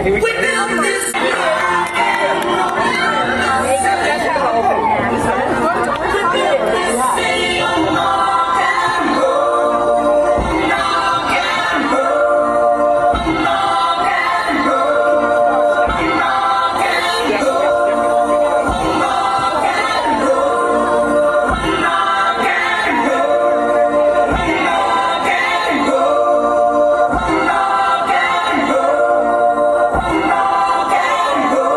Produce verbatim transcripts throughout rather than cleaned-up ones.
We built this. Rock and roll.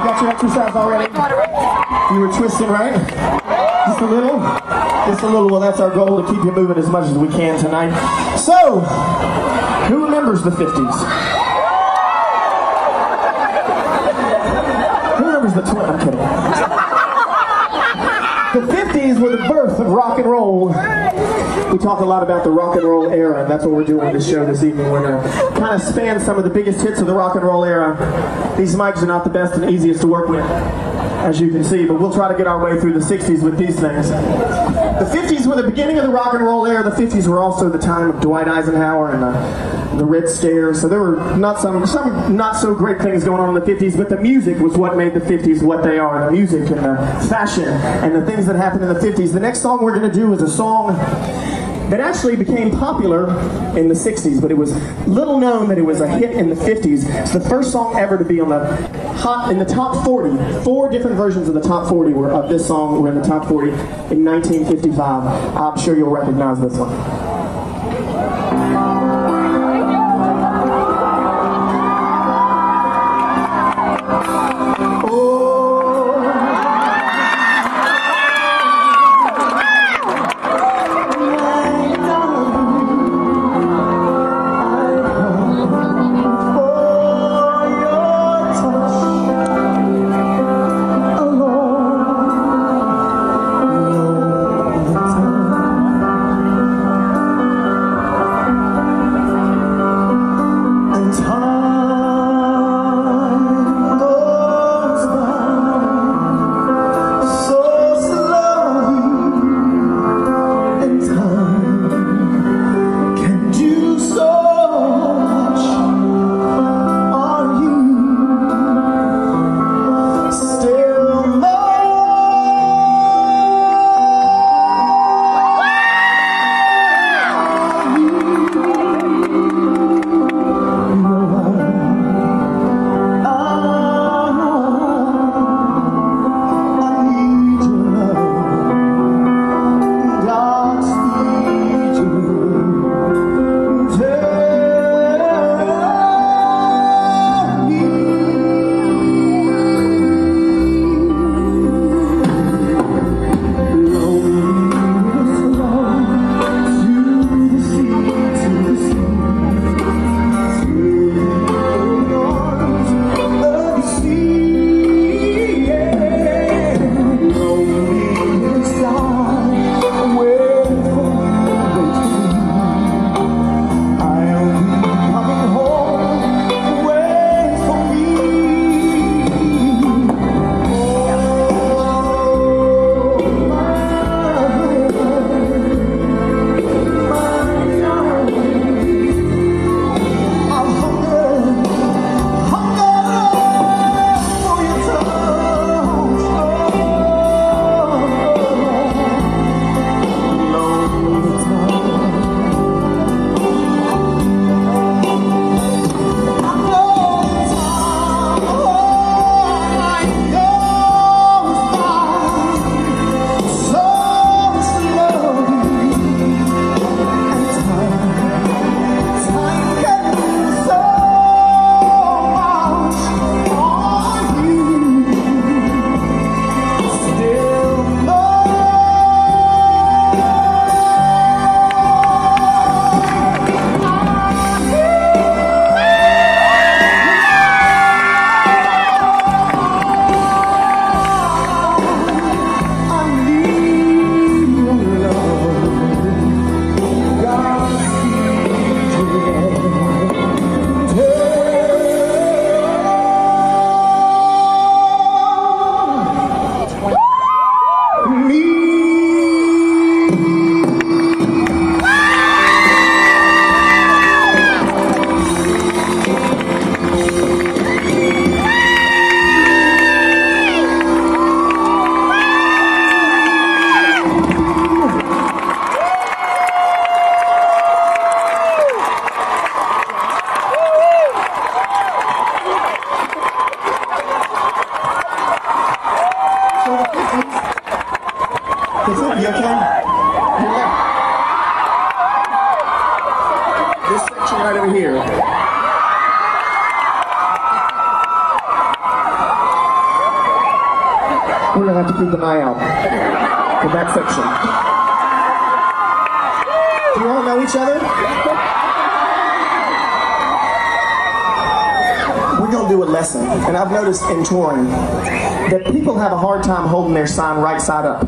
got your exercise already? You were twisting, right? Just a little? Just a little. Well, that's our goal, to keep you moving as much as we can tonight. So, who remembers the fifties? Who remembers the twenties? I'm kidding. The fifties were the birth of rock and roll. We talk a lot about the rock and roll era, and that's what we're doing on this show this evening. We're going to kind of span some of the biggest hits of the rock and roll era. These mics are not the best and easiest to work with, as you can see, but we'll try to get our way through the sixties with these things. The fifties were the beginning of the rock and roll era. The fifties were also the time of Dwight Eisenhower and the, the Red Scare, so there were not some, some not so great things going on in the fifties, but the music was what made the fifties what they are. The music and the fashion and the things that happened in the fifties. The next song we're going to do is a song that actually became popular in the sixties, but it was little known that it was a hit in the fifties. It's the first song ever to be on the hot in the top forty. Four different versions of the top forty were of this song were in the top forty in nineteen fifty-five. I'm sure you'll recognize this one. That's it, you okay? Yeah. This section right over here. We're gonna have to keep an eye out for that section. Do you all know each other? We're gonna do a lesson, and I've noticed in touring that people have a hard time holding their sign right side up.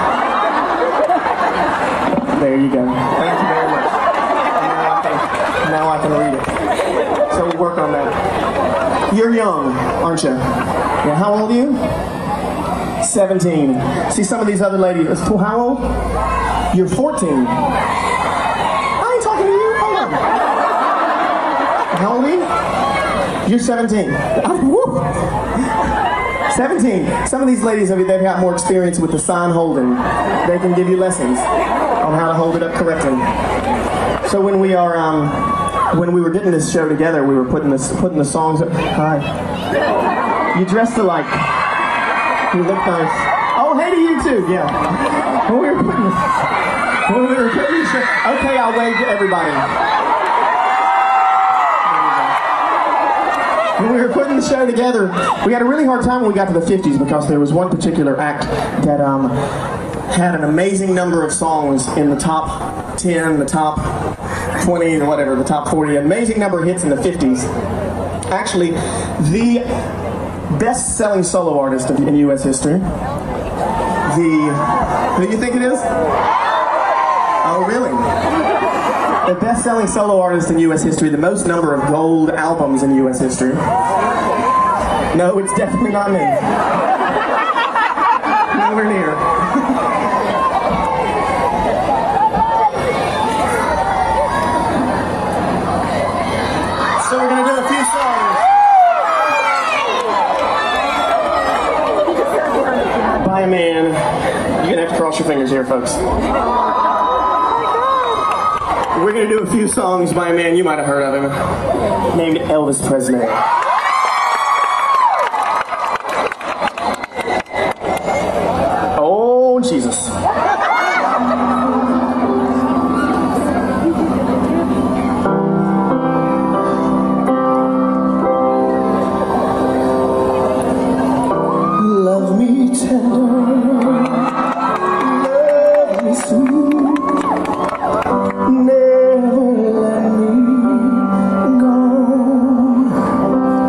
There you go. Thank you very much. Now I can, now I can read it. So we'll work on that. You're young, aren't you? Yeah, how old are you? seventeen. See some of these other ladies. How old? You're fourteen. I ain't talking to you. Hold on. How old are you? You're seventeen. seventeen. Some of these ladies, they've got more experience with the sign holding. They can give you lessons on how to hold it up correctly. So when we are, um, when we were getting this show together, we were putting this, putting the songs up. Hi. You dressed alike. You look nice. Oh, hey to you too. Yeah. When we were putting this, when we were putting this show, okay, I'll wave to everybody. When we were putting the show together, we had a really hard time when we got to the fifties because there was one particular act that um, had an amazing number of songs in the top ten, the top twenty, or whatever, the top forty, amazing number of hits in the fifties. Actually, the best-selling solo artist in U S history. The, who do you think it is? Oh, really? The best-selling solo artist in U S history, the most number of gold albums in U S history. No, it's definitely not me. Nowhere near. So we're gonna do a few songs by a man. You're gonna have to cross your fingers here, folks. We're going to do a few songs by a man, you might have heard of him, named Elvis Presley. Oh, Jesus. Love me tender, love me sweet. Never let me go.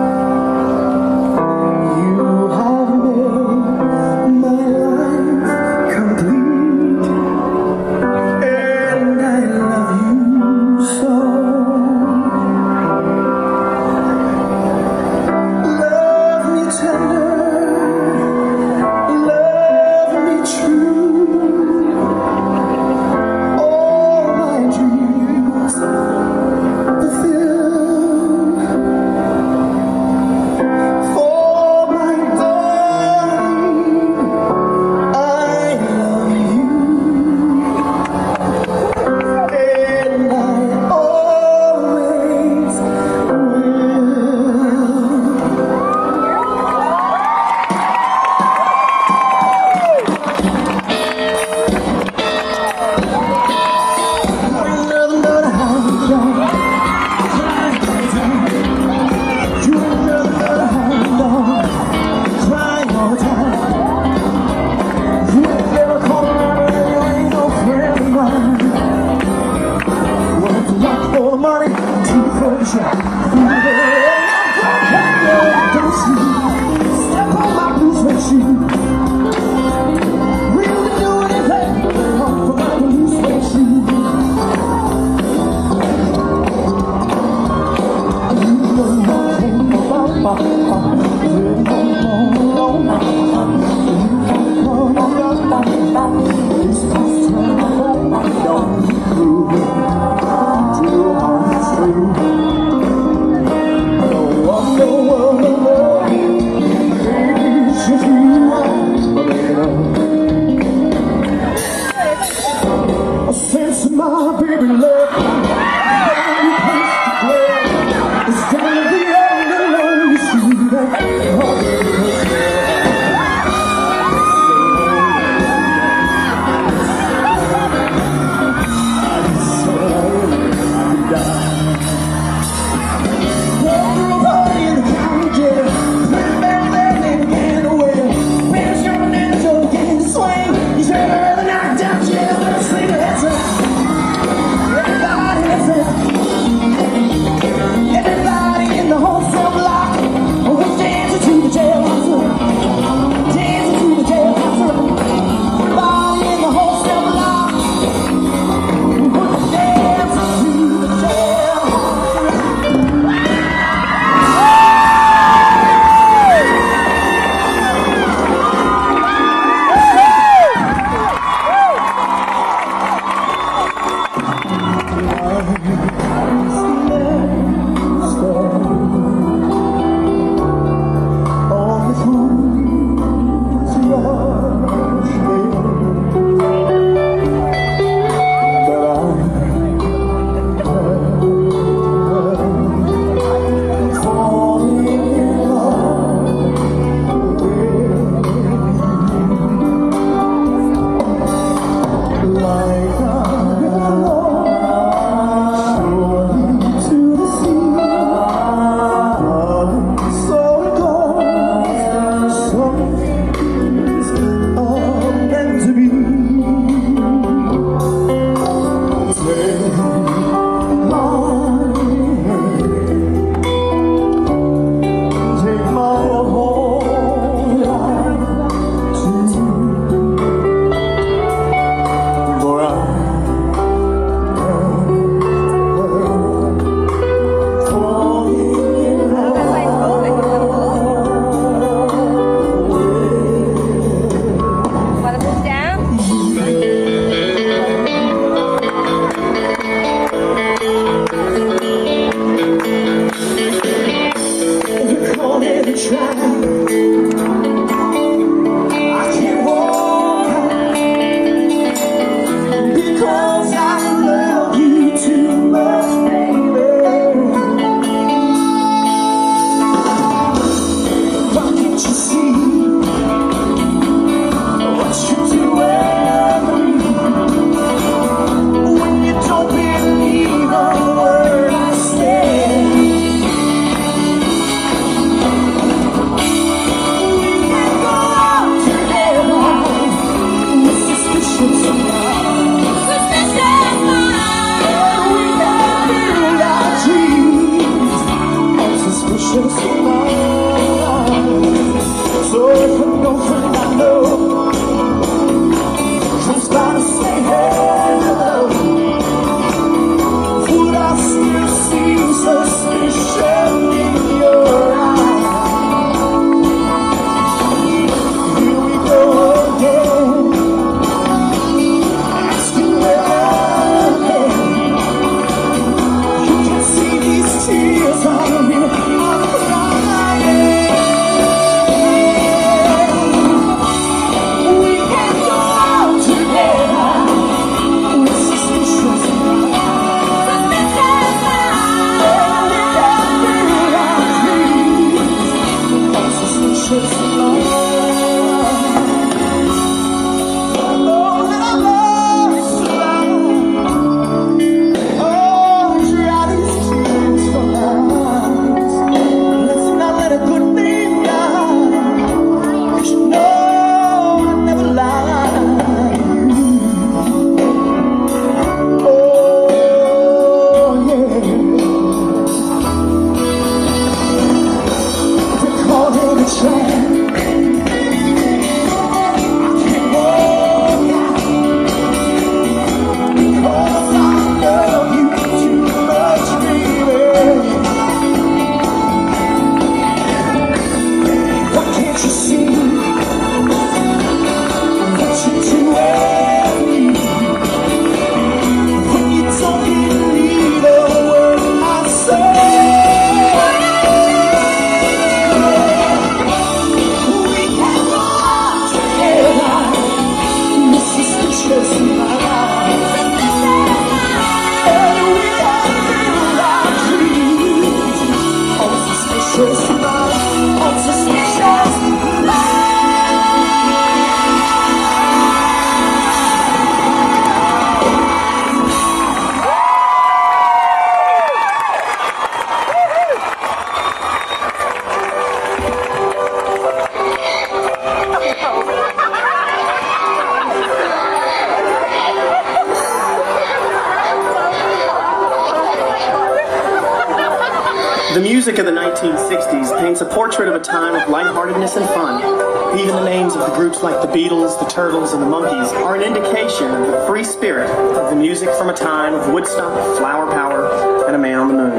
The music of the nineteen sixties paints a portrait of a time of lightheartedness and fun. Even the names of the groups like the Beatles, the Turtles, and the Monkees are an indication of the free spirit of the music from a time of Woodstock, flower power, and a man on the moon.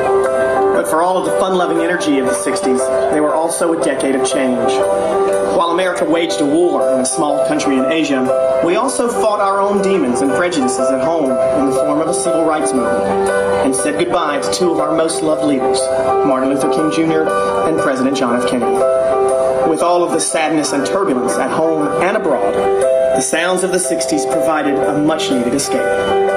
But for all of the fun-loving energy of the sixties, they were also a decade of change. While America waged a war in a small country in Asia, we also fought our own demons and prejudices at home in the form of a civil rights movement, and said goodbye to two of our most loved leaders, Martin Luther King Junior and President John F. Kennedy. With all of the sadness and turbulence at home and abroad, the sounds of the sixties provided a much-needed escape.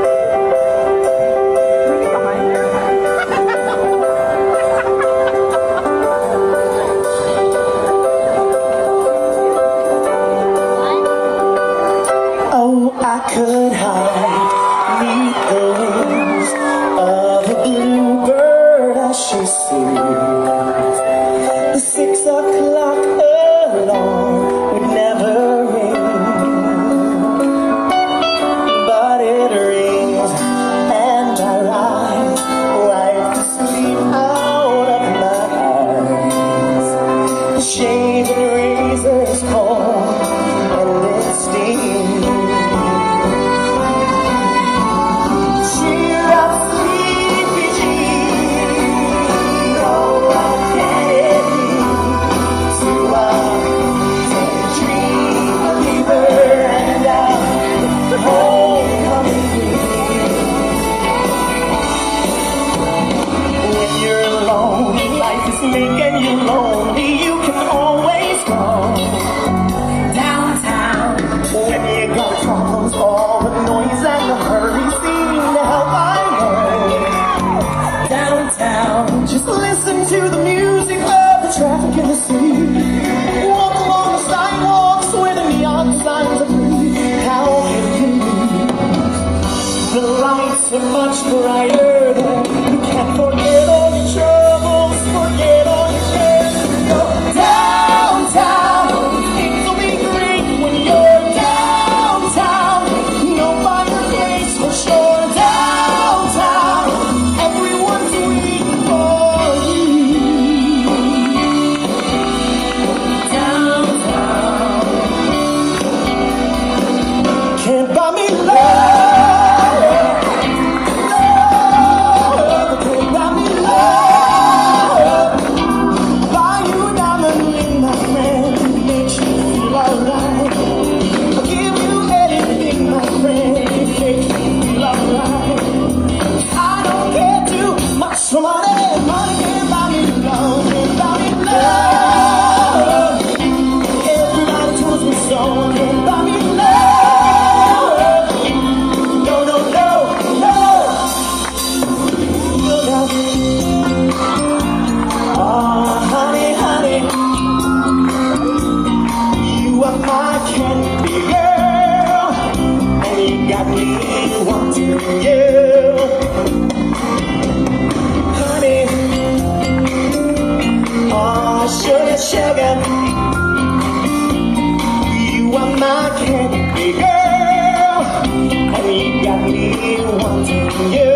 Could hide neath the wings of a bluebird as she sings. The six o'clock alarm would never ring, but it rings and I rise, wipe the sleep out of my eyes. The shades and razors cold and it stings. Making you lonely. wanting you. Honey, oh sugar, sugar, you are my candy girl, and you got me wanting you.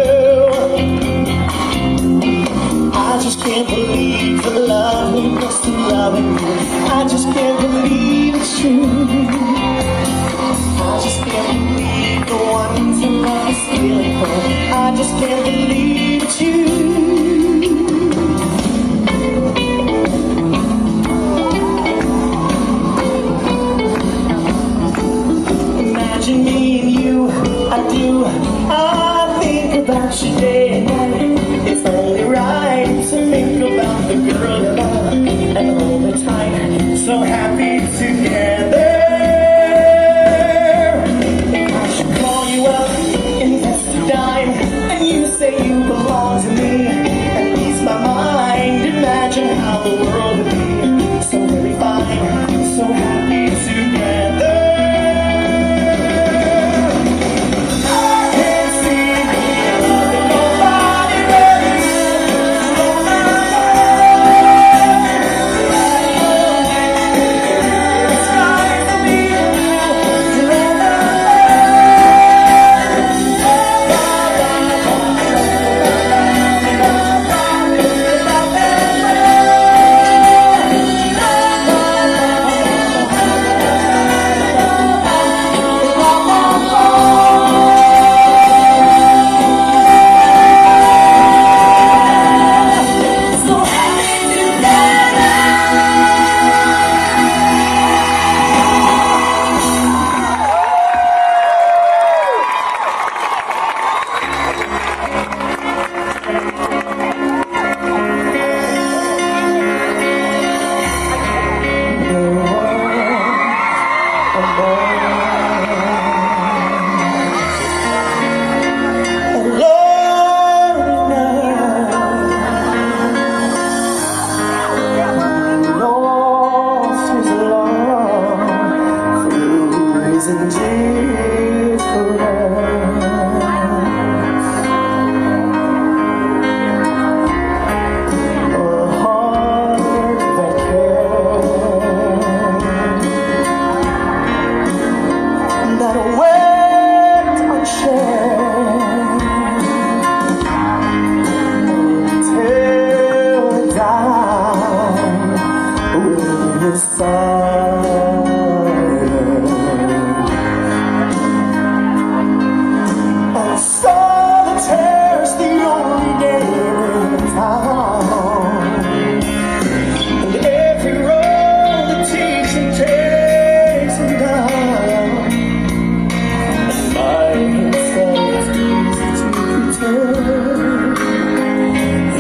I just can't believe the love we must be loving you. I just can't believe it's true. I just can't believe the one to love is feeling for. I just can't believe it's you. Imagine me and you, I do. I think about you day and night. It's only right to think about the girl you love and hold her tight. So happy together. If I should call you up, invest a dime, and you say you belong to me, and ease my mind. Imagine how the world would be so very fine, so happy together.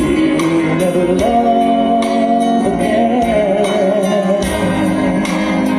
Love again.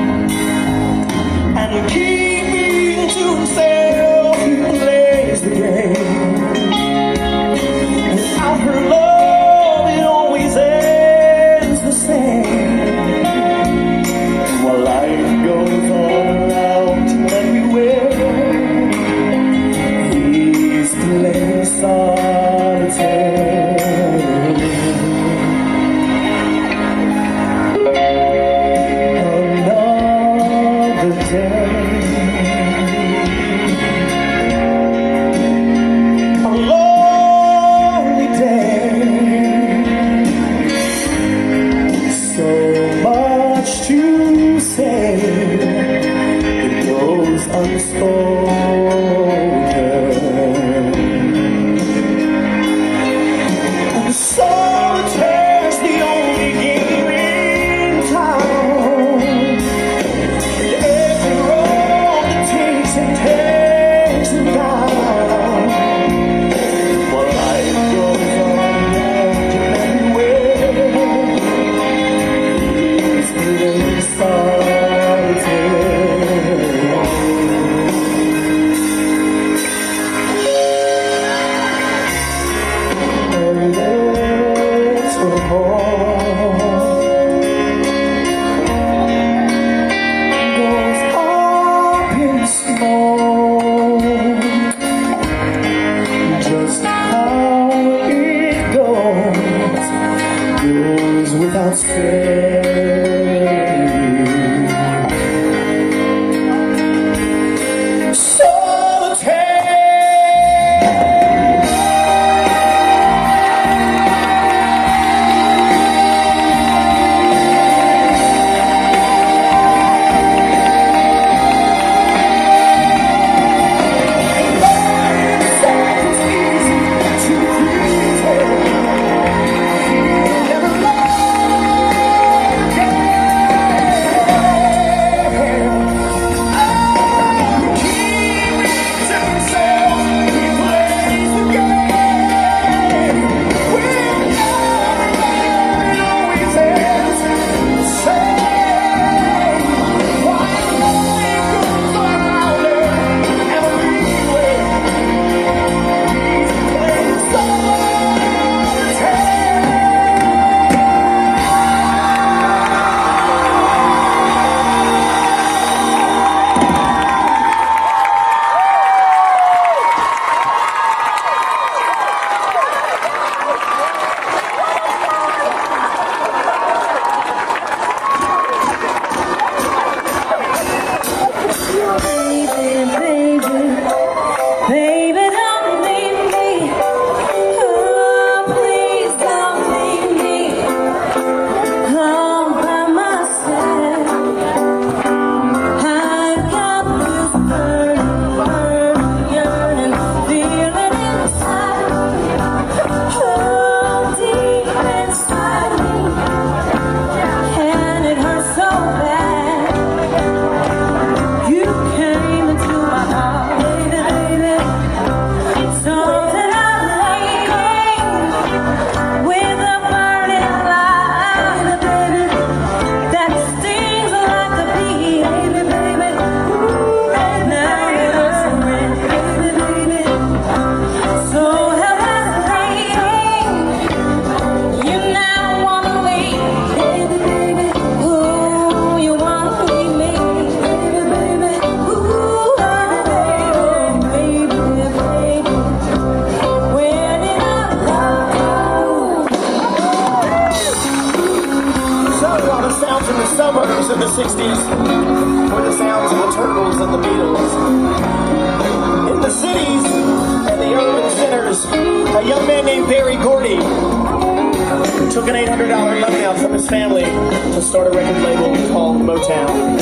sounds of the sixties were the sounds of the Turtles and the Beatles. In the cities and the urban centers, a young man named Berry Gordy took an eight hundred dollar loan out from his family to start a record label called Motown.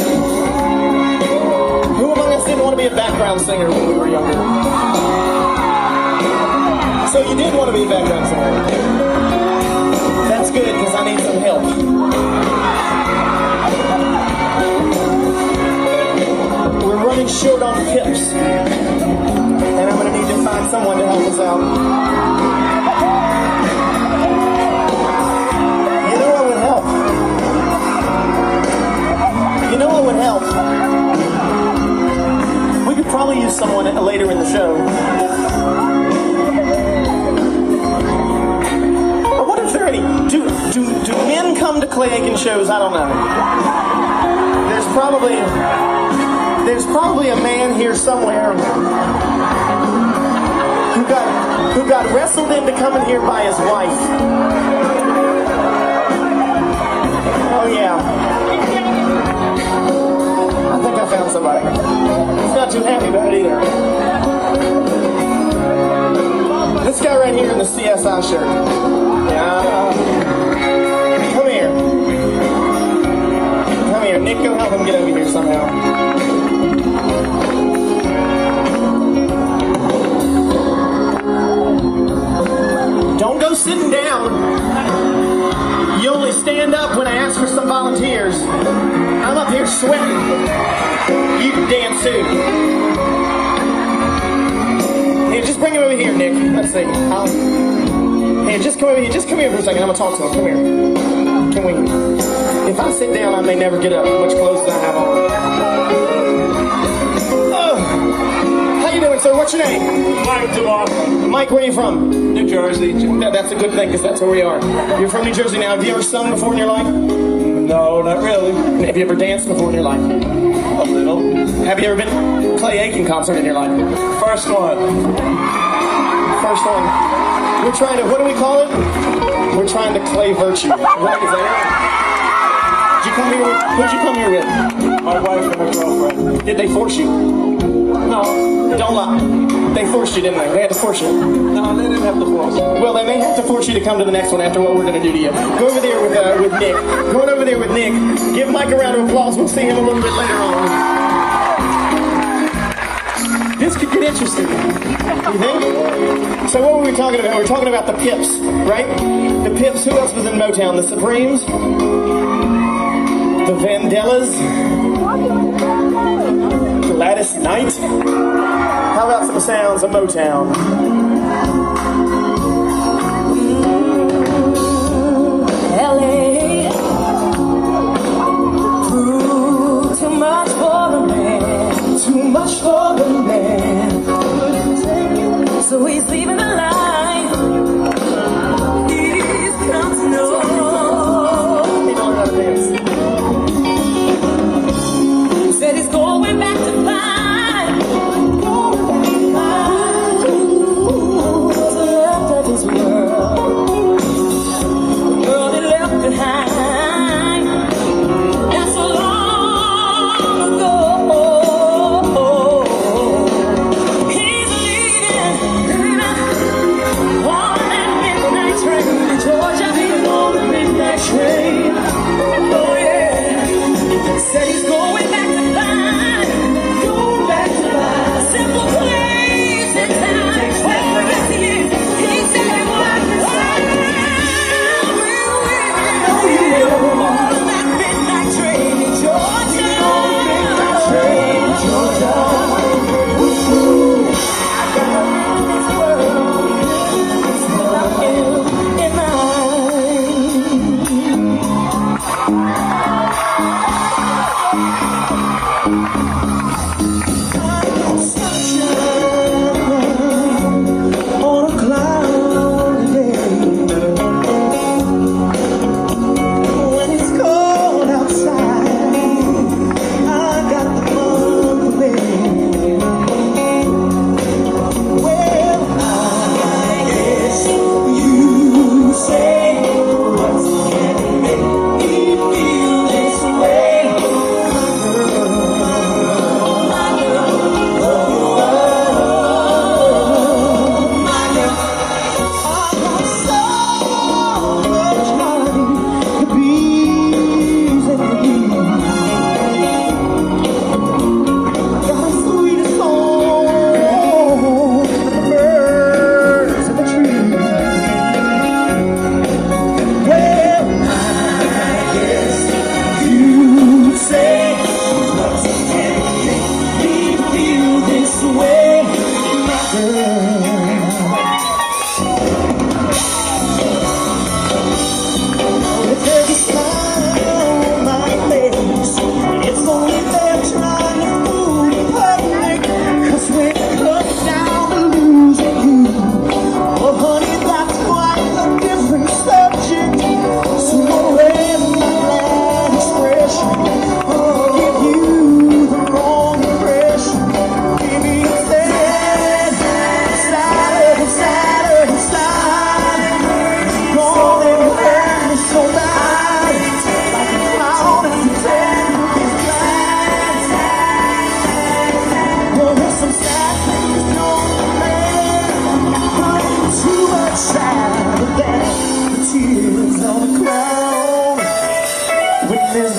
Who among us didn't want to be a background singer when we were younger? So you did want to be a background singer. That's good, because I need some help. We're running short on pips, and I'm going to need to find someone to help us out. You know what would help? You know what would help? We could probably use someone later in the show. I wonder if there are any. Do, do, do men come to Clay Aiken shows? I don't know. There's probably. There's probably a man here somewhere who got who got wrestled into coming here by his wife. Oh yeah. I think I found somebody. He's not too happy about it either. This guy right here in the C S I shirt. Yeah. Come here. Come here. Nick, go help him get over here somehow. Don't go sitting down. You only stand up when I ask for some volunteers. I'm up here sweating. You can dance too. Hey, just bring him over here, Nick. Let's see. I'll... Hey, just come over here. Just come here for a second. I'm gonna talk to him. Come here. Can we? If I sit down, I may never get up. How much clothes do I have on? Oh. How you doing, sir? What's your name? Mike DeMar. Mike, where are you from? New Jersey. That, that's a good thing, because that's where we are. You're from New Jersey now. Have you ever sung before in your life? No, not really. Have you ever danced before in your life? A little. Have you ever been to a Clay Aiken concert in your life? First one. First one. We're trying to, what do we call it? We're trying to clay virtue. Right? Is that right? Did you come here with, who'd you come here with? My wife and her girlfriend. Did they force you? No. Don't lie. They forced you, didn't they? They had to force you. No, they didn't have to force me. Well, they may have to force you to come to the next one after what we're going to do to you. Go over there with uh, with Nick. Going over there with Nick. Give Mike a round of applause. We'll see him a little bit later on. This could get interesting. You think? So what were we talking about? We were talking about the Pips, right? The Pips. Who else was in Motown? The Supremes? The Vandellas? Gladys Knight? How about some sounds of Motown? L A Ooh, too much for the man, too much for the man. So he's leaving the line. He's come to know. He don't know how to dance. Said he's going back to find, going back to find, ooh, the left of his world, the girl he left behind. That's so long ago. He's leaving, leaving on that midnight train to Georgia. He's on the midnight train. Oh yeah. Said he's going back to find, going back to find a simple place in time. Where is he? He said he was the same. Oh, yeah. On that midnight train in Georgia. On the midnight train in Georgia. Ooh, I got this world in On a cloudy day, when it's cold outside, I got the month of May. Well, I guess you say, what's can make me feel this way?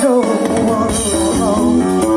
go on alone.